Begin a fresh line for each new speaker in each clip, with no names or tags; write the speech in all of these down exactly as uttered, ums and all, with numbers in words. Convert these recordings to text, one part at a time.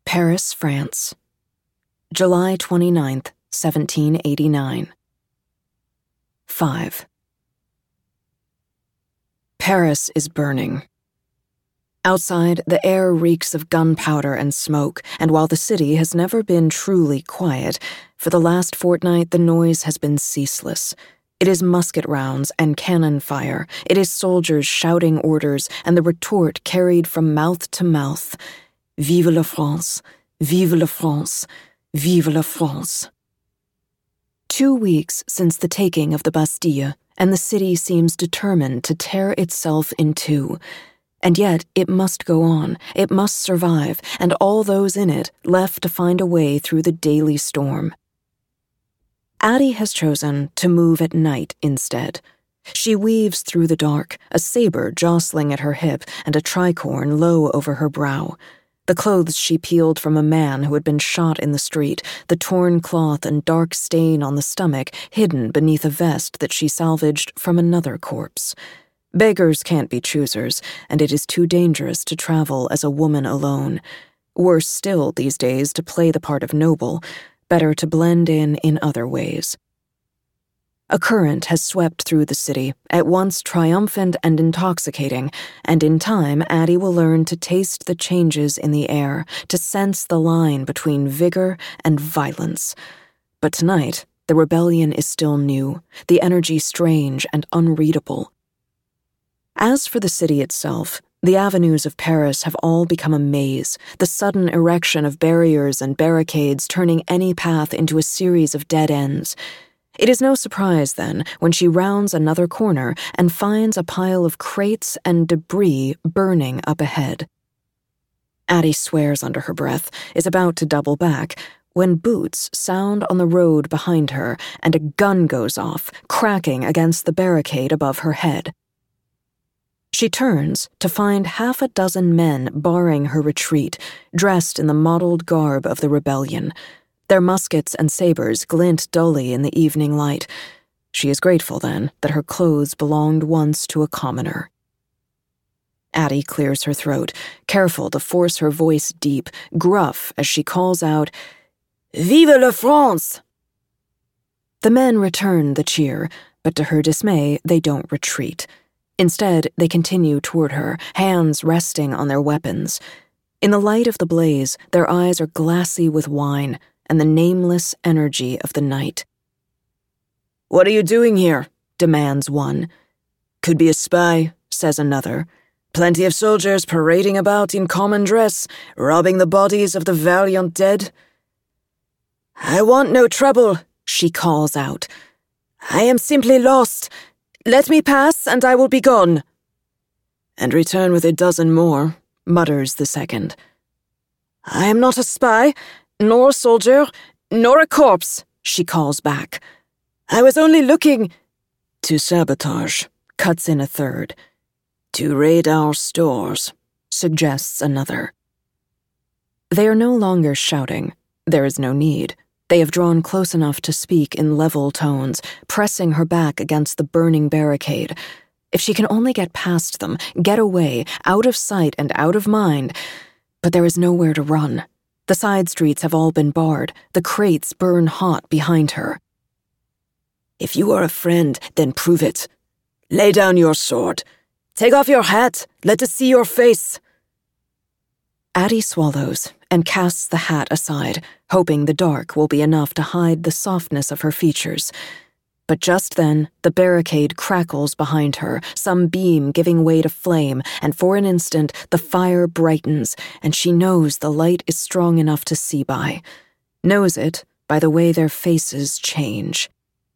Paris, France. July twenty-ninth, seventeen eighty-nine. five. Paris is burning. Outside, the air reeks of gunpowder and smoke, and while the city has never been truly quiet, for the last fortnight the noise has been ceaseless. It is musket rounds and cannon fire. It is soldiers shouting orders, and the retort carried from mouth to mouth. Vive la France! Vive la France! Vive la France! Two weeks since the taking of the Bastille, and the city seems determined to tear itself in two. And yet it must go on, it must survive, and all those in it left to find a way through the daily storm. Addie has chosen to move at night instead. She weaves through the dark, a saber jostling at her hip and a tricorn low over her brow. The clothes she peeled from a man who had been shot in the street, the torn cloth and dark stain on the stomach hidden beneath a vest that she salvaged from another corpse. Beggars can't be choosers, and it is too dangerous to travel as a woman alone. Worse still these days to play the part of noble, better to blend in in other ways. A current has swept through the city, at once triumphant and intoxicating, and in time Addie will learn to taste the changes in the air, to sense the line between vigor and violence. But tonight, the rebellion is still new, the energy strange and unreadable. As for the city itself, the avenues of Paris have all become a maze, the sudden erection of barriers and barricades turning any path into a series of dead ends. It is no surprise, then, when she rounds another corner and finds a pile of crates and debris burning up ahead. Addie swears under her breath, is about to double back, when boots sound on the road behind her and a gun goes off, cracking against the barricade above her head. She turns to find half a dozen men barring her retreat, dressed in the mottled garb of the rebellion. Their muskets and sabers glint dully in the evening light. She is grateful, then, that her clothes belonged once to a commoner. Addie clears her throat, careful to force her voice deep, gruff as she calls out, "Vive la France!" The men return the cheer, but to her dismay, they don't retreat. Instead, they continue toward her, hands resting on their weapons. In the light of the blaze, their eyes are glassy with wine and the nameless energy of the night. "What are you doing here?" demands one. "Could be a spy," says another. "Plenty of soldiers parading about in common dress, robbing the bodies of the valiant dead." "I want no trouble," she calls out. "I am simply lost. Let me pass, and I will be gone." "And return with a dozen more," mutters the second. "I am not a spy, nor a soldier, nor a corpse," she calls back. "I was only looking—" "To sabotage," cuts in a third. "To raid our stores," suggests another. They are no longer shouting. There is no need. They have drawn close enough to speak in level tones, pressing her back against the burning barricade. If she can only get past them, get away, out of sight and out of mind. But there is nowhere to run. The side streets have all been barred. The crates burn hot behind her. "If you are a friend, then prove it. Lay down your sword. Take off your hat. Let us see your face." Addie swallows and casts the hat aside, hoping the dark will be enough to hide the softness of her features. But just then, the barricade crackles behind her, some beam giving way to flame, and for an instant, the fire brightens, and she knows the light is strong enough to see by. Knows it by the way their faces change.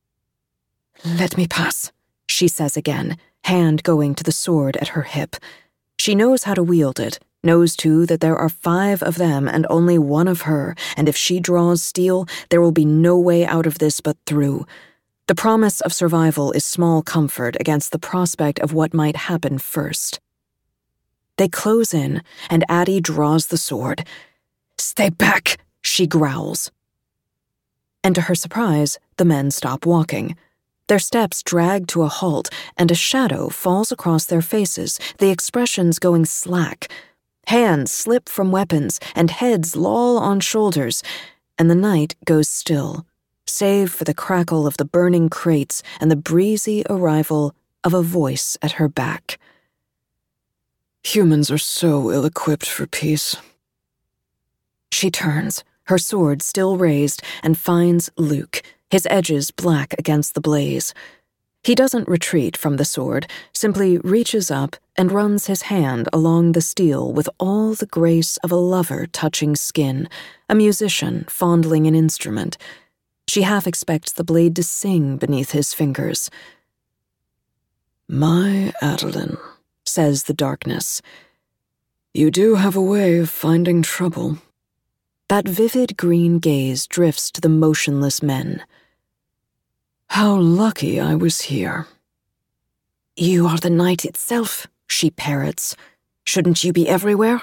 "Let me pass," she says again, hand going to the sword at her hip. She knows how to wield it, knows too that there are five of them and only one of her, and if she draws steel, there will be no way out of this but through. The promise of survival is small comfort against the prospect of what might happen first. They close in, and Addie draws the sword. "Stay back," she growls. And to her surprise, the men stop walking. Their steps drag to a halt, and a shadow falls across their faces, the expressions going slack. Hands slip from weapons, and heads loll on shoulders, and the night goes still, save for the crackle of the burning crates and the breezy arrival of a voice at her back. Humans are so ill-equipped for peace. She turns, her sword still raised, and finds Luke, his edges black against the blaze. He doesn't retreat from the sword, simply reaches up and runs his hand along the steel with all the grace of a lover touching skin, a musician fondling an instrument. She half expects the blade to sing beneath his fingers. "My Adeline," says the darkness, "you do have a way of finding trouble." That vivid green gaze drifts to the motionless men. "How lucky I was here." "You are the night itself," she parrots. "Shouldn't you be everywhere?"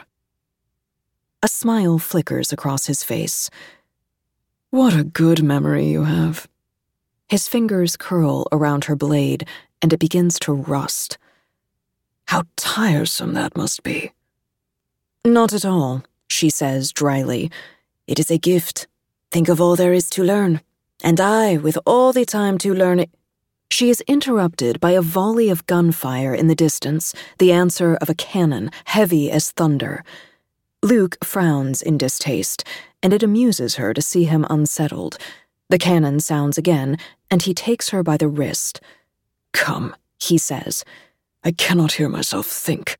A smile flickers across his face. "What a good memory you have." His fingers curl around her blade, and it begins to rust. "How tiresome that must be." "Not at all," she says dryly. "It is a gift. Think of all there is to learn. And I, with all the time to learn it—" She is interrupted by a volley of gunfire in the distance, the answer of a cannon, heavy as thunder. Luke frowns in distaste, and it amuses her to see him unsettled. The cannon sounds again, and he takes her by the wrist. "Come," he says. "I cannot hear myself think."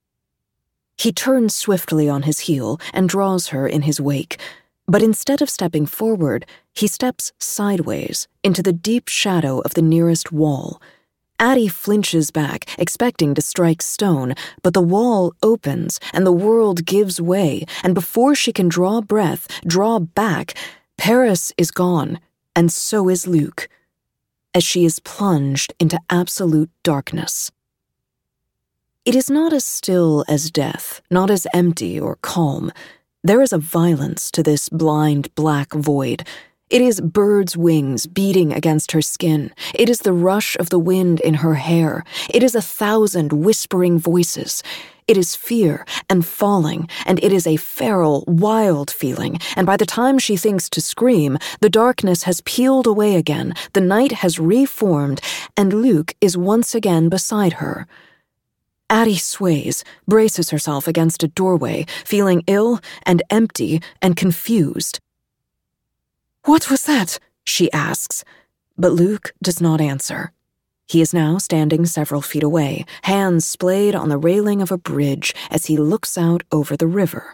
He turns swiftly on his heel and draws her in his wake, but instead of stepping forward, he steps sideways into the deep shadow of the nearest wall. Addie flinches back, expecting to strike stone, but the wall opens and the world gives way, and before she can draw breath, draw back, Paris is gone, and so is Luke, as she is plunged into absolute darkness. It is not as still as death, not as empty or calm. There is a violence to this blind black void. It is birds' wings beating against her skin. It is the rush of the wind in her hair. It is a thousand whispering voices. It is fear and falling, and it is a feral, wild feeling, and by the time she thinks to scream, the darkness has peeled away again, the night has reformed, and Luke is once again beside her. Addie sways, braces herself against a doorway, feeling ill and empty and confused. "What was that?" she asks, but Luke does not answer. He is now standing several feet away, hands splayed on the railing of a bridge as he looks out over the river.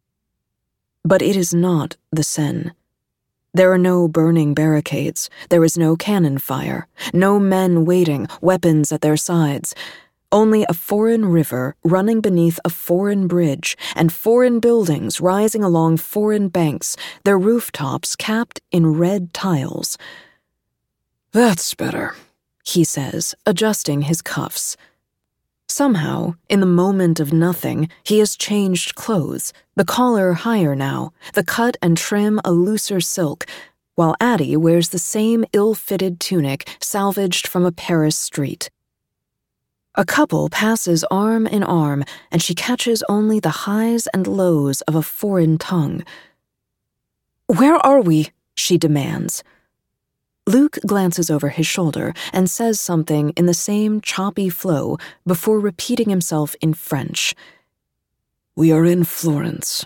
But it is not the Seine. There are no burning barricades, there is no cannon fire, no men waiting, weapons at their sides. Only a foreign river running beneath a foreign bridge, and foreign buildings rising along foreign banks, their rooftops capped in red tiles. "That's better," he says, adjusting his cuffs. Somehow, in the moment of nothing, he has changed clothes, the collar higher now, the cut and trim a looser silk, while Addie wears the same ill-fitted tunic salvaged from a Paris street. A couple passes arm in arm, and she catches only the highs and lows of a foreign tongue. "Where are we?" she demands. Luke glances over his shoulder and says something in the same choppy flow before repeating himself in French. "We are in Florence."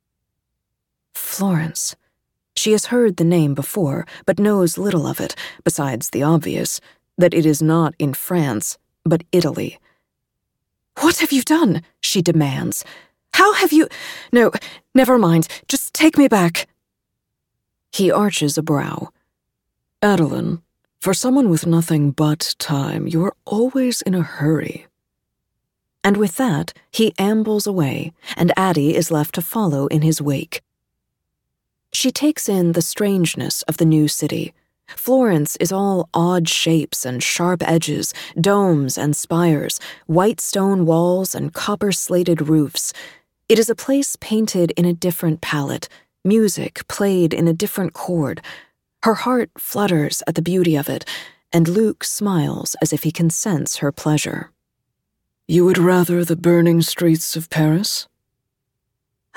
Florence. She has heard the name before, but knows little of it, besides the obvious, that it is not in France, but Italy. "What have you done?" she demands. "How have you— No, never mind, just take me back." He arches a brow. "Adeline, for someone with nothing but time, you are always in a hurry." And with that, he ambles away, and Addie is left to follow in his wake. She takes in the strangeness of the new city. Florence is all odd shapes and sharp edges, domes and spires, white stone walls and copper-slated roofs. It is a place painted in a different palette, music played in a different chord. Her heart flutters at the beauty of it, and Luke smiles as if he can sense her pleasure. "You would rather the burning streets of Paris?"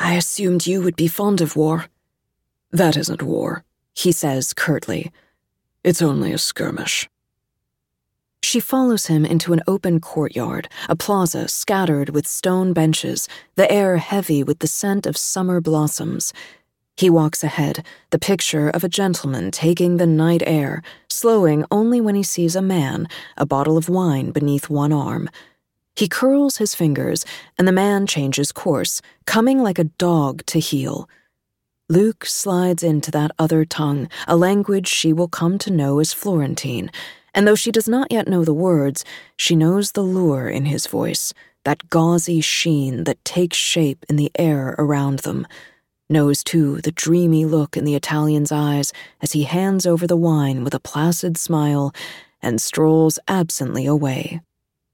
I assumed you would be fond of war.
That isn't war, he says curtly. It's only a skirmish.
She follows him into an open courtyard, a plaza scattered with stone benches, the air heavy with the scent of summer blossoms. He walks ahead, the picture of a gentleman taking the night air, slowing only when he sees a man, a bottle of wine beneath one arm. He curls his fingers, and the man changes course, coming like a dog to heel. Luke slides into that other tongue, a language she will come to know as Florentine, and though she does not yet know the words, she knows the lure in his voice, that gauzy sheen that takes shape in the air around them. Knows, too, the dreamy look in the Italian's eyes as he hands over the wine with a placid smile and strolls absently away.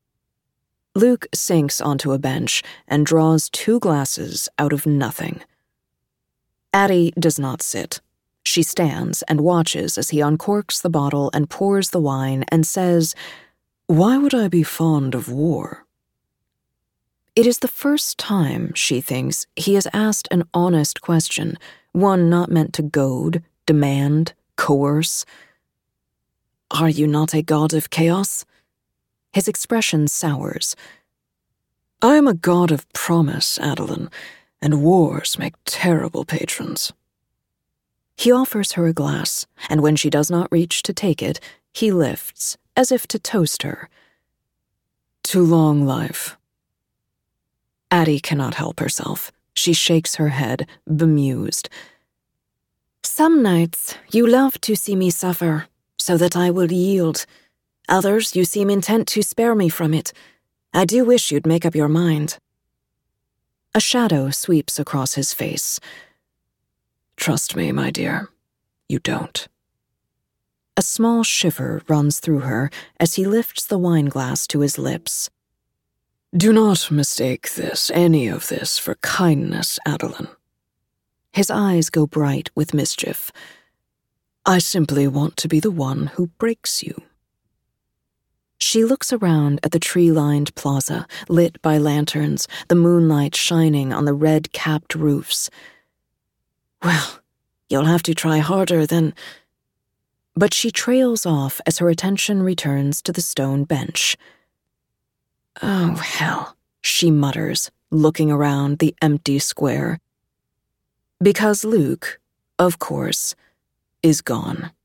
Luke sinks onto a bench and draws two glasses out of nothing. Addie does not sit. She stands and watches as he uncorks the bottle and pours the wine and says, "Why would I be fond of war?" It is the first time, she thinks, he has asked an honest question, one not meant to goad, demand, coerce. "Are you not a god of chaos?" His expression sours. "I am a god of promise, Adeline, and wars make terrible patrons." He offers her a glass, and when she does not reach to take it, he lifts, as if to toast her. "To long life." Addie cannot help herself. She shakes her head, bemused. "Some nights you love to see me suffer, so that I will yield. Others you seem intent to spare me from it. I do wish you'd make up your mind." A shadow sweeps across his face. "Trust me, my dear, you don't." A small shiver runs through her as he lifts the wineglass to his lips. "Do not mistake this, any of this, for kindness, Adeline." His eyes go bright with mischief. "I simply want to be the one who breaks you." She looks around at the tree-lined plaza, lit by lanterns, the moonlight shining on the red-capped roofs. "Well, you'll have to try harder than—" But she trails off as her attention returns to the stone bench. "Oh, hell," she mutters, looking around the empty square. Because Luke, of course, is gone.